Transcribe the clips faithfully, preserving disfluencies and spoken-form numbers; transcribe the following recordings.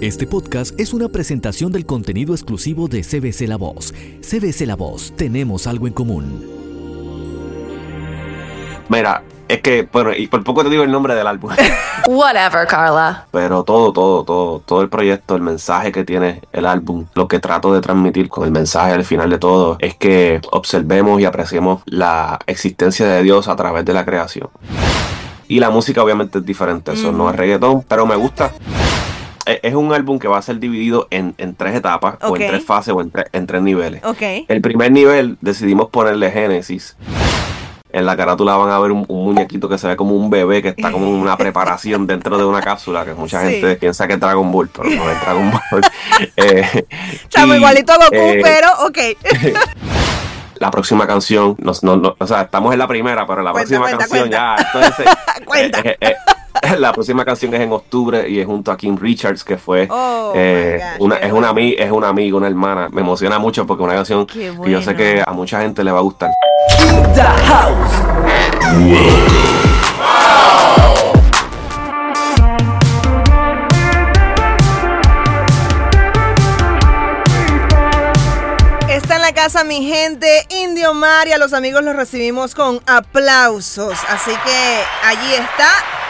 Este podcast es una presentación del contenido exclusivo de C B C La Voz. C B C La Voz, tenemos algo en común. Mira, es que, bueno, y por poco te digo el nombre del álbum. Whatever, Carla. Pero todo, todo, todo, todo el proyecto, el mensaje que tiene el álbum, lo que trato de transmitir con el mensaje al final de todo, es que observemos y apreciemos la existencia de Dios a través de la creación. Y la música obviamente es diferente, eso mm. no es reggaetón, pero me gusta. Es un álbum que va a ser dividido en, en tres etapas, okay. o en tres fases, o en, tre- en tres niveles. Okay. El primer nivel decidimos ponerle Génesis. En la carátula van a ver un, un muñequito que se ve como un bebé que está como en una preparación dentro de una cápsula, que mucha sí. gente piensa que es Dragon Ball, pero no es Dragon Ball. eh, Chamo, y, igualito a Goku, eh, pero ok. La próxima canción, no, no, no, o sea, estamos en la primera, pero la cuenta, próxima cuenta, canción cuenta. ya, entonces, cuenta. Eh, eh, eh, la próxima canción es en octubre y es junto a Kim Richards, que fue oh, eh, gosh, una, es, bueno. una, ami- es una amiga, una hermana. Me emociona mucho porque es una canción bueno. que yo sé que a mucha gente le va a gustar. The House. Está en la casa mi gente, Indio Mar, y a los amigos los recibimos con aplausos. Así que allí está.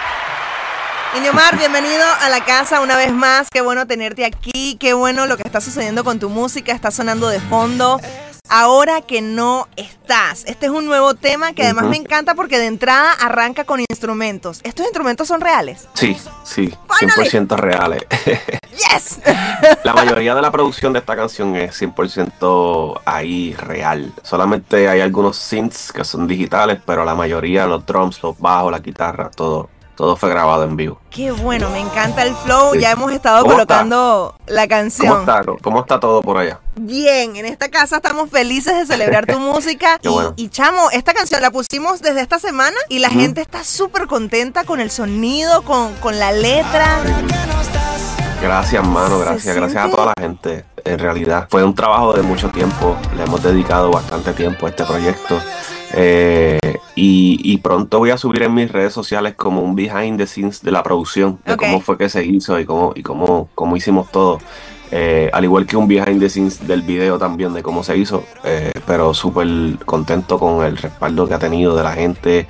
Indio Mar, bienvenido a la casa una vez más. Qué bueno tenerte aquí. Qué bueno lo que está sucediendo con tu música. Está sonando de fondo. Ahora que no estás. Este es un nuevo tema que además uh-huh. me encanta porque de entrada arranca con instrumentos. ¿Estos instrumentos son reales? Sí, sí, cien por ciento reales. ¡Yes! La mayoría de la producción de esta canción es cien por ciento ahí real. Solamente hay algunos synths que son digitales, pero la mayoría, los drums, los bajos, la guitarra, todo. Todo fue grabado en vivo. Qué bueno, me encanta el flow. Sí. Ya hemos estado colocando está? la canción. ¿Cómo está? ¿Cómo está todo por allá? Bien, en esta casa estamos felices de celebrar tu música. Qué y, bueno. y chamo, esta canción la pusimos desde esta semana y la mm. gente está súper contenta con el sonido, con, con la letra. Gracias, mano, gracias, gracias a toda la gente. En realidad fue un trabajo de mucho tiempo, le hemos dedicado bastante tiempo a este proyecto. Eh, y, y pronto voy a subir en mis redes sociales como un behind the scenes de la producción, de okay. cómo fue que se hizo y cómo, y cómo, cómo hicimos todo. Eh, al igual que un behind the scenes del video también de cómo se hizo, eh, pero súper contento con el respaldo que ha tenido de la gente,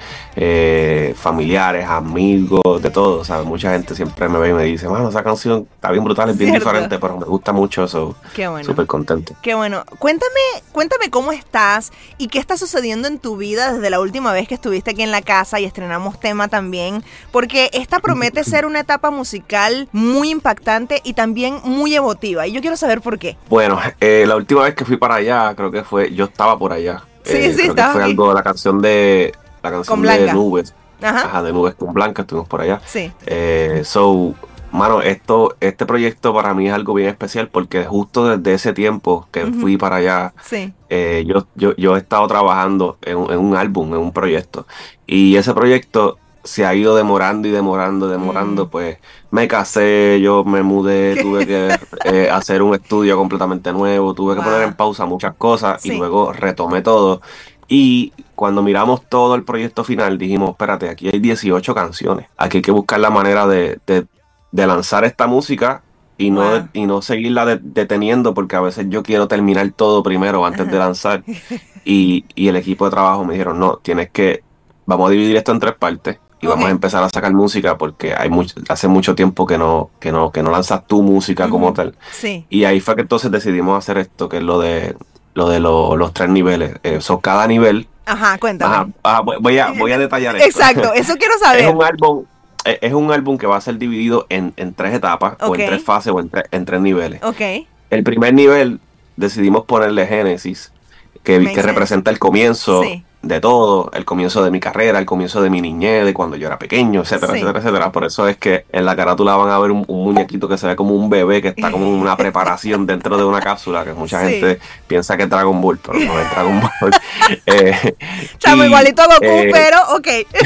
eh, familiares, amigos, de todo, ¿sabes? Mucha gente siempre me ve y me dice, mano, esa canción está bien brutal, es bien ¿cierto? Diferente, pero me gusta mucho eso. Qué bueno. Súper contento. Qué bueno. Cuéntame, cuéntame cómo estás y qué está sucediendo en tu vida desde la última vez que estuviste aquí en la casa y estrenamos tema también, porque esta promete ser una etapa musical muy impactante y también muy emotiva. Y yo quiero saber por qué. Bueno, eh, la última vez que fui para allá, creo que fue, yo estaba por allá. Sí, eh, sí, creo que fue aquí. algo de la canción de la canción con Blanca. de Nubes. Ajá. Ajá, de Nubes con Blanca, estuvimos por allá. Sí. Eh, so, mano, esto, este proyecto para mí es algo bien especial porque justo desde ese tiempo que uh-huh. fui para allá, sí. eh, yo, yo, yo he estado trabajando en, en un álbum, en un proyecto. Y ese proyecto se ha ido demorando y demorando, demorando, mm. pues me casé, yo me mudé, tuve que eh, hacer un estudio completamente nuevo, tuve que wow. poner en pausa muchas cosas sí. y luego retomé todo. Y cuando miramos todo el proyecto final, dijimos, espérate, aquí hay dieciocho canciones, aquí hay que buscar la manera de, de, de lanzar esta música y no, wow. y no seguirla de, deteniendo, porque a veces yo quiero terminar todo primero antes Ajá. de lanzar. Y, y el equipo de trabajo me dijeron, no, tienes que, vamos a dividir esto en tres partes. Y okay. vamos a empezar a sacar música porque hay mucho, hace mucho tiempo que no, que no, que no lanzas tu música uh-huh. como tal. Sí. Y ahí fue que entonces decidimos hacer esto, que es lo de lo de lo, los tres niveles. Eh, so, cada nivel. Ajá, cuéntame. Ajá, ajá, voy a, voy a detallar esto. Exacto, eso quiero saber. Es un álbum, es un álbum que va a ser dividido en, en tres etapas, okay. o en tres fases, o en, tre, en tres niveles. Okay. El primer nivel decidimos ponerle Génesis, que, que representa el comienzo. Sí. De todo, el comienzo de mi carrera, el comienzo de mi niñez, de cuando yo era pequeño, etcétera, sí. etcétera, etcétera. Por eso es que en la carátula van a ver un, un muñequito que se ve como un bebé que está como en una preparación dentro de una cápsula, que mucha sí. gente piensa que es Dragon Ball, pero no es Dragon Ball. eh, Chamo, y, igualito a Goku, eh, pero ok.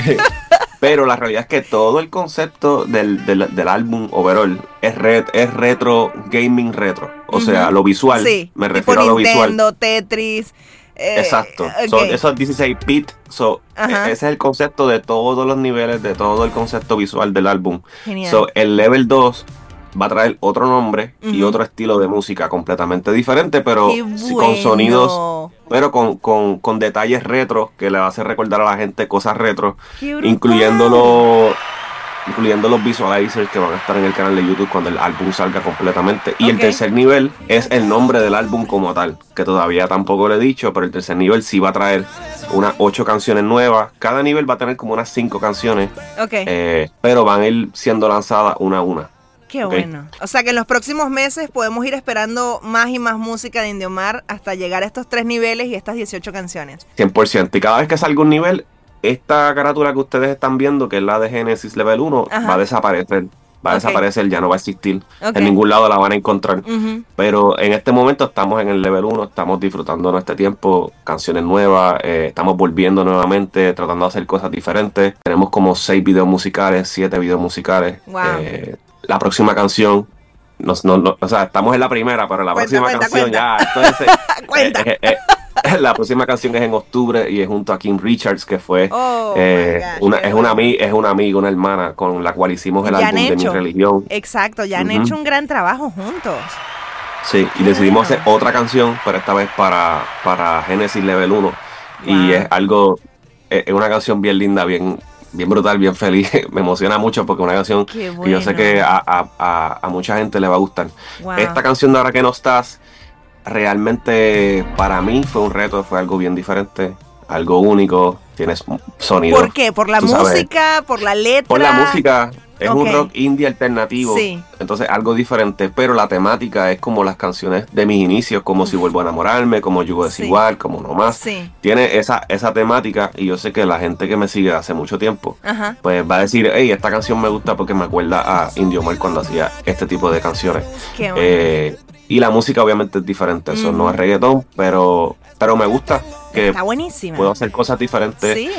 Pero la realidad es que todo el concepto del, del, del álbum overall es, ret, es retro, gaming retro. O uh-huh. sea, lo visual, sí. me refiero tipo a lo Nintendo, visual. Tetris. Eh, Exacto, okay. so, eso es dieciséis bit, so, ese es el concepto de todos los niveles, de todo el concepto visual del álbum. Genial. So, el level dos va a traer otro nombre uh-huh. y otro estilo de música completamente diferente, pero bueno. con sonidos, pero con, con, con detalles retro que le va a hacer recordar a la gente cosas retro, incluyendo los, incluyendo los visualizers que van a estar en el canal de YouTube cuando el álbum salga completamente. Y okay. el tercer nivel es el nombre del álbum como tal, que todavía tampoco le he dicho, pero el tercer nivel sí va a traer unas ocho canciones nuevas. Cada nivel va a tener como unas cinco canciones, okay. eh, pero van a ir siendo lanzadas una a una. Qué okay. bueno. O sea que en los próximos meses podemos ir esperando más y más música de Indiomar hasta llegar a estos tres niveles y estas dieciocho canciones. cien por ciento. Y cada vez que salga un nivel, esta carátula que ustedes están viendo, que es la de Genesis Level uno, Ajá. va a desaparecer. Va a okay. desaparecer, ya no va a existir. Okay. En ningún lado la van a encontrar. Uh-huh. Pero en este momento estamos en el Level uno, estamos disfrutando nuestro tiempo, canciones nuevas, eh, estamos volviendo nuevamente, tratando de hacer cosas diferentes. Tenemos como seis videos musicales, siete videos musicales. Wow. Eh, la próxima canción, no, no, no, o sea, estamos en la primera, pero la cuenta, próxima cuenta, canción cuenta. ya... Entonces, cuenta. Eh, eh, eh, la próxima canción es en octubre y es junto a Kim Richards, que fue oh eh, gosh, una, es, una, es una amiga, una hermana con la cual hicimos el álbum de Mi Religión. Exacto, ya han uh-huh. hecho un gran trabajo juntos. Sí, y decidimos bueno. hacer otra canción, pero esta vez para, para Genesis Level uno. Wow. Y es algo, es una canción bien linda, bien... bien brutal, bien feliz, me emociona mucho porque es una canción bueno. que yo sé que a, a, a, a mucha gente le va a gustar. Wow. Esta canción de Ahora que no estás, realmente para mí fue un reto, fue algo bien diferente, algo único, tienes sonido. ¿Por qué? ¿Por la música? Sabes, ¿por la letra? Por la música, es okay. un rock indie alternativo, sí. entonces algo diferente, pero la temática es como las canciones de mis inicios, como Uf. Si vuelvo a enamorarme, como Yugo Desigual, sí. como No Más. Sí. Tiene esa, esa temática y yo sé que la gente que me sigue hace mucho tiempo, Ajá. pues va a decir, hey, esta canción me gusta porque me acuerda a Indiomar cuando hacía este tipo de canciones. Qué bueno. Eh, y la música obviamente es diferente, eso mm. no es reggaetón, pero, pero me gusta. Que está buenísima. Puedo hacer cosas diferentes sí.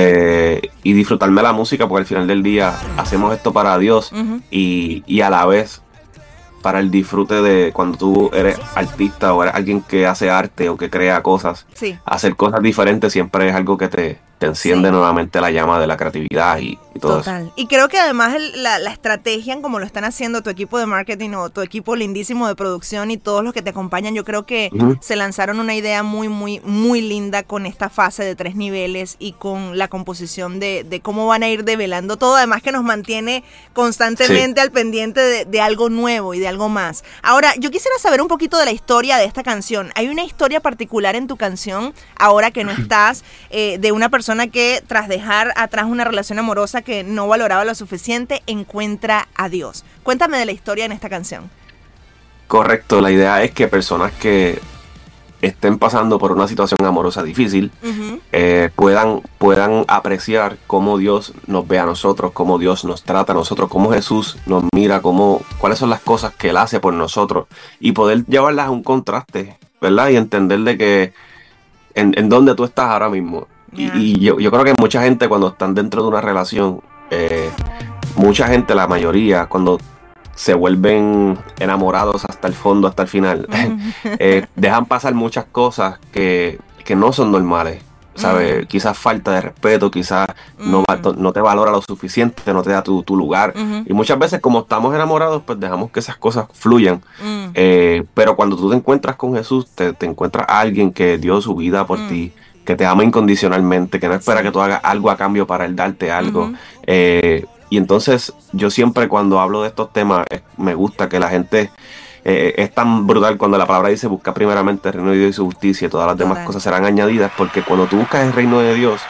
eh, y disfrutarme la música, porque al final del día hacemos esto para Dios uh-huh. y, y a la vez para el disfrute de cuando tú eres artista o eres alguien que hace arte o que crea cosas. Sí. Hacer cosas diferentes siempre es algo que te, te enciende sí. nuevamente la llama de la creatividad y, y todo Total. eso. Y creo que además el, la, la estrategia en como lo están haciendo tu equipo de marketing o tu equipo lindísimo de producción y todos los que te acompañan, yo creo que uh-huh. se lanzaron una idea muy, muy, muy linda con esta fase de tres niveles y con la composición de, de cómo van a ir develando todo, además que nos mantiene constantemente sí. al pendiente de, de algo nuevo y de algo más. Ahora, yo quisiera saber un poquito de la historia de esta canción. ¿Hay una historia particular en tu canción, Ahora que no estás, eh, de una persona que tras dejar atrás una relación amorosa que no valoraba lo suficiente, encuentra a Dios? Cuéntame de la historia en esta canción. Correcto, la idea es que personas que estén pasando por una situación amorosa difícil uh-huh. eh, puedan, puedan apreciar cómo Dios nos ve a nosotros, cómo Dios nos trata a nosotros, cómo Jesús nos mira, cómo, cuáles son las cosas que Él hace por nosotros y poder llevarlas a un contraste, ¿verdad? Y entender de que en, en dónde tú estás ahora mismo. Yeah. Y, y yo, yo creo que mucha gente cuando están dentro de una relación, eh, mucha gente, la mayoría, cuando se vuelven enamorados hasta el fondo, hasta el final, uh-huh. eh, dejan pasar muchas cosas que, que no son normales, ¿sabes? Uh-huh. Quizás falta de respeto, quizás uh-huh. no, no te valora lo suficiente, no te da tu, tu lugar. Uh-huh. Y muchas veces como estamos enamorados, pues dejamos que esas cosas fluyan. Uh-huh. Eh, pero cuando tú te encuentras con Jesús, te, te encuentras a alguien que dio su vida por uh-huh. ti, que te ama incondicionalmente, que no espera sí. que tú hagas algo a cambio para Él darte algo. Uh-huh. Eh, y entonces yo siempre cuando hablo de estos temas eh, me gusta que la gente eh, es tan brutal cuando la palabra dice busca primeramente el reino de Dios y su justicia y todas las demás Total. Cosas serán añadidas, porque cuando tú buscas el reino de Dios,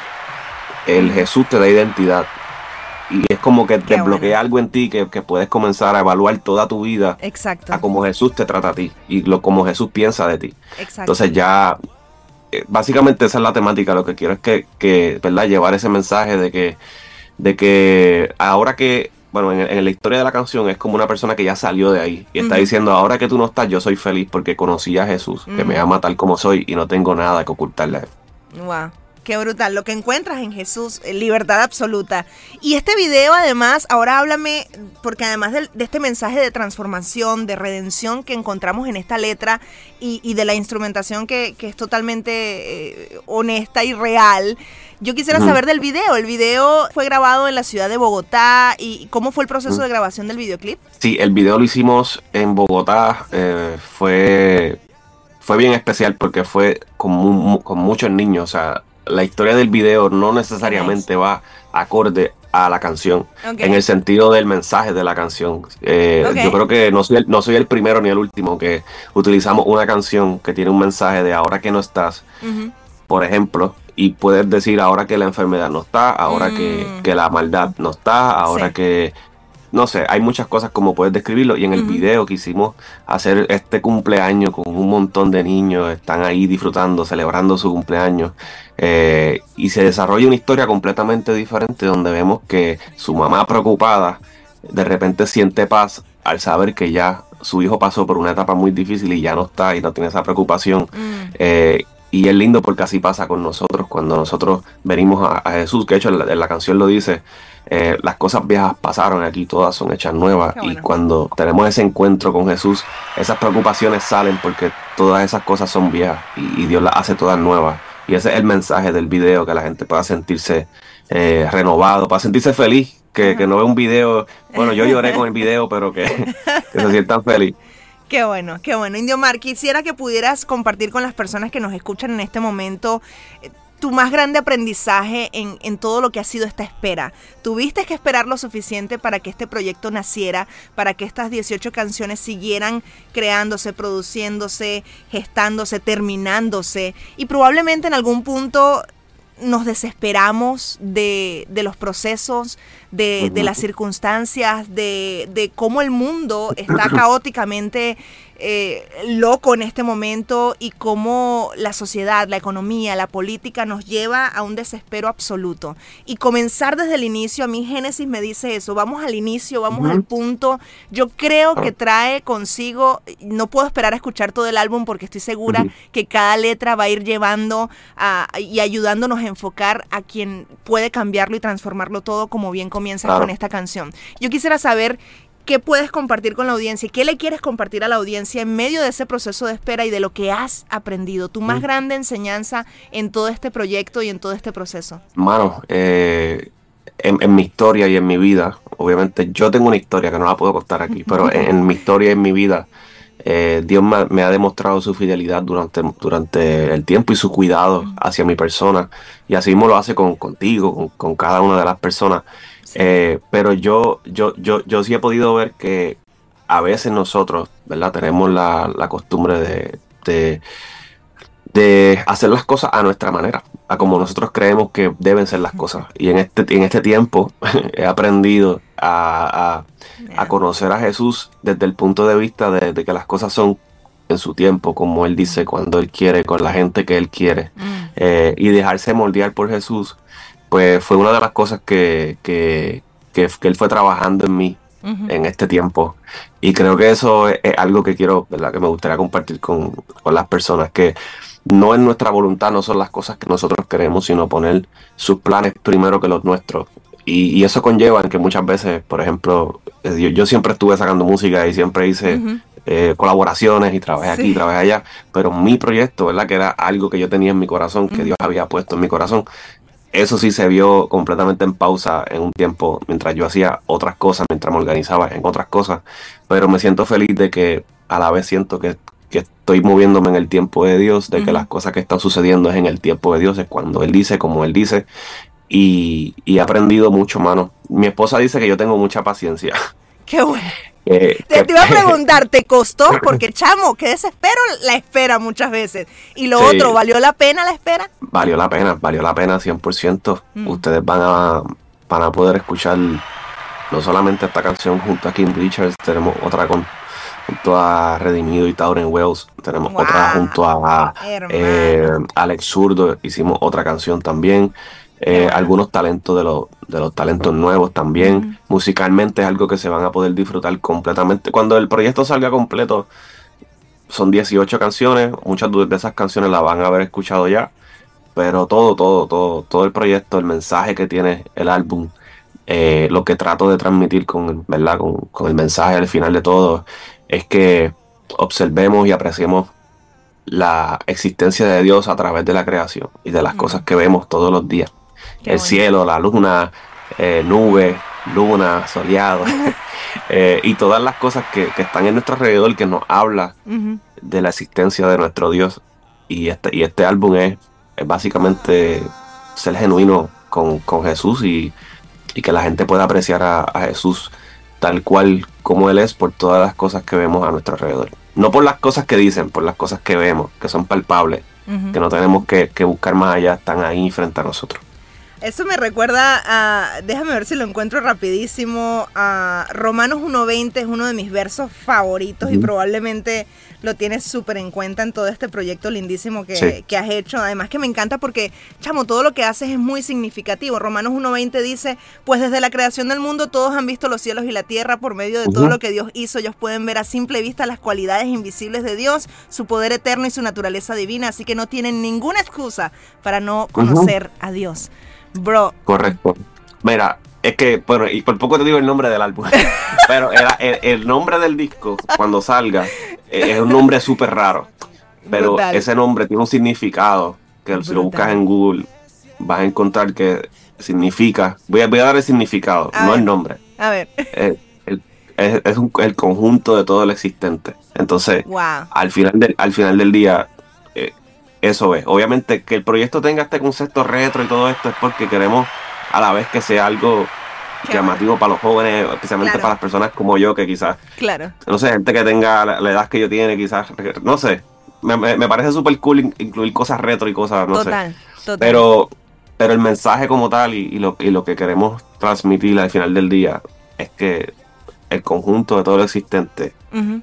el Jesús te da identidad y es como que te desbloquea algo en ti que, que puedes comenzar a evaluar toda tu vida. Exacto. A cómo Jesús te trata a ti y lo como Jesús piensa de ti. Exacto. Entonces ya eh, básicamente esa es la temática. Lo que quiero es que, que ¿verdad? Llevar ese mensaje de que de que ahora que, bueno, en, en la historia de la canción es como una persona que ya salió de ahí y está uh-huh. diciendo, ahora que tú no estás, yo soy feliz porque conocí a Jesús, uh-huh. que me ama tal como soy y no tengo nada que ocultarle a Él. Wow. Qué brutal, lo que encuentras en Jesús, libertad absoluta. Y este video además, ahora háblame, porque además de, de este mensaje de transformación, de redención que encontramos en esta letra y, y de la instrumentación que, que es totalmente eh, honesta y real, yo quisiera saber del video. El video fue grabado en la ciudad de Bogotá, y ¿cómo fue el proceso de grabación del videoclip? Sí, el video lo hicimos en Bogotá, eh, fue, fue bien especial porque fue con, mu- con muchos niños, o sea, la historia del video no necesariamente va acorde a la canción, okay, en el sentido del mensaje de la canción. Eh, okay. Yo creo que no soy, el, no soy el primero ni el último que utilizamos una canción que tiene un mensaje de ahora que no estás, uh-huh, por ejemplo, y puedes decir ahora que la enfermedad no está, ahora mm. que, que la maldad no está, ahora sí, que... No sé, hay muchas cosas como puedes describirlo, y en el uh-huh, video quisimos hacer este cumpleaños con un montón de niños, están ahí disfrutando, celebrando su cumpleaños, eh, y se desarrolla una historia completamente diferente donde vemos que su mamá preocupada de repente siente paz al saber que ya su hijo pasó por una etapa muy difícil y ya no está y no tiene esa preocupación. Uh-huh. eh, Y es lindo porque así pasa con nosotros cuando nosotros venimos a, a Jesús, que de hecho en la, en la canción lo dice, eh, las cosas viejas pasaron, aquí todas son hechas nuevas. Bueno. Y cuando tenemos ese encuentro con Jesús, esas preocupaciones salen porque todas esas cosas son viejas y, y Dios las hace todas nuevas. Y ese es el mensaje del video, que la gente pueda sentirse eh, renovado, para sentirse feliz, que, que no ve un video, bueno, yo lloré con el video, pero que, que se sientan feliz. Qué bueno, qué bueno. Indiomar, quisiera que pudieras compartir con las personas que nos escuchan en este momento eh, tu más grande aprendizaje en, en todo lo que ha sido esta espera. ¿Tuviste que esperar lo suficiente para que este proyecto naciera, para que estas dieciocho canciones siguieran creándose, produciéndose, gestándose, terminándose? Y probablemente en algún punto nos desesperamos de, de los procesos, de, de las circunstancias, de, de cómo el mundo está caóticamente eh, loco en este momento, y cómo la sociedad, la economía, la política nos lleva a un desespero absoluto. Y comenzar desde el inicio, a mí Génesis me dice eso, vamos al inicio, vamos uh-huh. al punto. Yo creo que trae consigo, no puedo esperar a escuchar todo el álbum porque estoy segura uh-huh. que cada letra va a ir llevando a, y ayudándonos a enfocar a quien puede cambiarlo y transformarlo todo, como bien comienzas claro. con esta canción. Yo quisiera saber qué puedes compartir con la audiencia, qué le quieres compartir a la audiencia en medio de ese proceso de espera y de lo que has aprendido, tu más mm. grande enseñanza en todo este proyecto y en todo este proceso. Mano, eh, en, en mi historia y en mi vida, obviamente yo tengo una historia que no la puedo contar aquí, pero en, en mi historia y en mi vida, eh, Dios me, me ha demostrado su fidelidad durante, durante el tiempo y su cuidado mm. hacia mi persona, y así mismo lo hace con, contigo, con, con cada una de las personas. Sí. Eh, pero yo, yo, yo, yo sí he podido ver que a veces nosotros, ¿verdad? Tenemos la, la costumbre de, de, de hacer las cosas a nuestra manera, a como nosotros creemos que deben ser las cosas. Y en este, en este tiempo he aprendido a, a, a conocer a Jesús desde el punto de vista de, de que las cosas son en su tiempo, como Él dice, cuando Él quiere, con la gente que Él quiere. Mm. Eh, y dejarse moldear por Jesús, pues fue una de las cosas que, que, que, que él fue trabajando en mí uh-huh. en este tiempo. Y creo que eso es, es algo que quiero, ¿verdad? Que me gustaría compartir con, con las personas, que no es nuestra voluntad, no son las cosas que nosotros queremos, sino poner sus planes primero que los nuestros. Y, y eso conlleva en que muchas veces, por ejemplo, yo, yo siempre estuve sacando música y siempre hice uh-huh. eh, colaboraciones y trabajé sí. aquí, trabajé allá, pero mi proyecto, ¿verdad? Que era algo que yo tenía en mi corazón, que uh-huh. Dios había puesto en mi corazón. Eso sí se vio completamente en pausa en un tiempo mientras yo hacía otras cosas, mientras me organizaba en otras cosas, pero me siento feliz de que a la vez siento que, que estoy moviéndome en el tiempo de Dios, de uh-huh. que las cosas que están sucediendo es en el tiempo de Dios, es cuando Él dice, como Él dice, y, y he aprendido mucho, mano. Mi esposa dice que yo tengo mucha paciencia. ¡Qué bueno! Eh, te, te iba a preguntar, ¿te costó? Porque, chamo, qué desespero la espera muchas veces. Y lo sí. otro, ¿valió la pena la espera? Valió la pena, valió la pena cien por ciento. Mm. Ustedes van a, van a poder escuchar no solamente esta canción junto a King Richards, tenemos otra con, junto a Redimido y Tauren Wells, tenemos wow. otra junto a eh, Alex Zurdo, hicimos otra canción también. Eh, algunos talentos de los de los talentos nuevos también. Uh-huh. Musicalmente es algo que se van a poder disfrutar completamente. Cuando el proyecto salga completo, son dieciocho canciones. Muchas de esas canciones las van a haber escuchado ya, pero todo, todo, todo, todo el proyecto, el mensaje que tiene el álbum, eh, lo que trato de transmitir con, ¿verdad? Con, con el mensaje al final de todo, es que observemos y apreciemos la existencia de Dios a través de la creación y de las mm. cosas que vemos todos los días. Qué el bueno. Cielo, la luna, eh, nubes, luna, soleado, eh, y todas las cosas que, que están en nuestro alrededor, que nos habla uh-huh. de la existencia de nuestro Dios. Y este, y este álbum es, es básicamente ser genuino con, con Jesús y, y que la gente pueda apreciar a, a Jesús tal cual como Él es por todas las cosas que vemos a nuestro alrededor. No por las cosas que dicen, por las cosas que vemos, que son palpables, uh-huh. que no tenemos que, que buscar más allá, están ahí frente a nosotros. Eso me recuerda a, déjame ver si lo encuentro rapidísimo, a Romanos uno veinte, es uno de mis versos favoritos, uh-huh. y probablemente lo tienes súper en cuenta en todo este proyecto lindísimo que, sí. que has hecho. Además que me encanta porque, chamo, todo lo que haces es muy significativo. Romanos uno veinte dice, pues desde la creación del mundo todos han visto los cielos y la tierra, por medio de uh-huh. todo lo que Dios hizo, ellos pueden ver a simple vista las cualidades invisibles de Dios, su poder eterno y su naturaleza divina, así que no tienen ninguna excusa para no conocer uh-huh. a Dios. Bro. Correcto. Mira, es que, bueno, y por poco te digo el nombre del álbum, pero el, el, el nombre del disco, cuando salga, es un nombre súper raro, pero brutal. Ese nombre tiene un significado, que brutal. Si lo buscas en Google, vas a encontrar que significa, voy a, voy a dar el significado, a no ver. El nombre. A ver. Es, el, es, es un, el conjunto de todo lo existente. Entonces, wow. al, final del, al final del día, eh, eso es. Obviamente que el proyecto tenga este concepto retro y todo esto es porque queremos a la vez que sea algo Qué llamativo bueno. para los jóvenes, especialmente claro. para las personas como yo, que quizás, claro. no sé, gente que tenga la, la edad que yo tiene, quizás, no sé, me, me, me parece súper cool incluir cosas retro y cosas, no total, sé. Total. Pero, pero el mensaje como tal y, y, lo, y lo que queremos transmitir al final del día es que el conjunto de todo lo existente, uh-huh.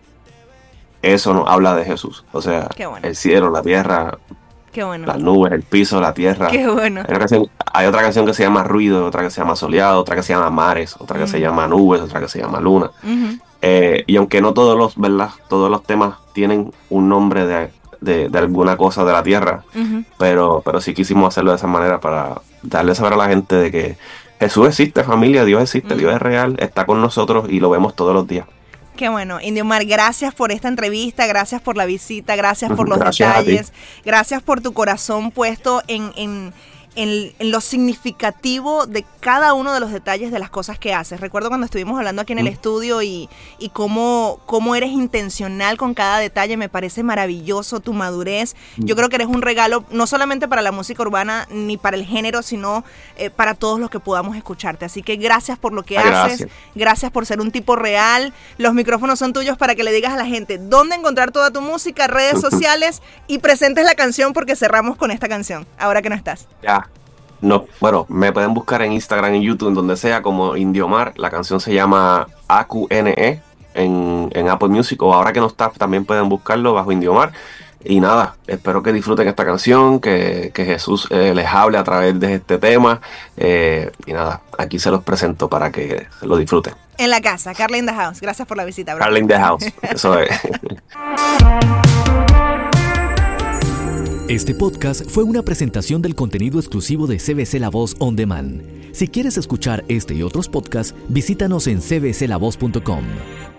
eso nos habla de Jesús. O sea, bueno. el cielo, la tierra, Qué bueno. las nubes, el piso, la tierra. Qué bueno. Hay, una canción, hay otra canción que se llama Ruido, otra que se llama Soleado, otra que se llama Mares, otra que uh-huh. se llama Nubes, otra que se llama Luna. Uh-huh. Eh, y aunque no todos los, ¿verdad? Todos los temas tienen un nombre de, de, de alguna cosa de la tierra, uh-huh. pero, pero sí quisimos hacerlo de esa manera para darle saber a la gente de que Jesús existe, familia, Dios existe, uh-huh. Dios es real, está con nosotros y lo vemos todos los días. Qué bueno. Indiomar, gracias por esta entrevista, gracias por la visita, gracias por los gracias detalles, gracias por tu corazón puesto en, en, en, en lo significativo de cada uno de los detalles de las cosas que haces. Recuerdo cuando estuvimos hablando aquí en el mm. estudio y, y cómo, cómo eres intencional con cada detalle. Me parece maravilloso tu madurez. Mm. Yo creo que eres un regalo no solamente para la música urbana ni para el género, sino eh, para todos los que podamos escucharte. Así que gracias por lo que Ay, haces, gracias. gracias por ser un tipo real. Los micrófonos son tuyos para que le digas a la gente dónde encontrar toda tu música, redes sociales y presentes la canción porque cerramos con esta canción, ahora que no estás. Ya. No, bueno, me pueden buscar en Instagram, en YouTube, en donde sea, como Indiomar. La canción se llama A Q N E en, en Apple Music, o ahora que no está, también pueden buscarlo bajo Indiomar. Y nada, espero que disfruten esta canción, que, que Jesús eh, les hable a través de este tema. Eh, y nada, aquí se los presento para que lo disfruten. En la casa, Carla in the House. Gracias por la visita, bro. Carla in the House, eso es. Este podcast fue una presentación del contenido exclusivo de C B C La Voz On Demand. Si quieres escuchar este y otros podcasts, visítanos en c b c la voz punto com.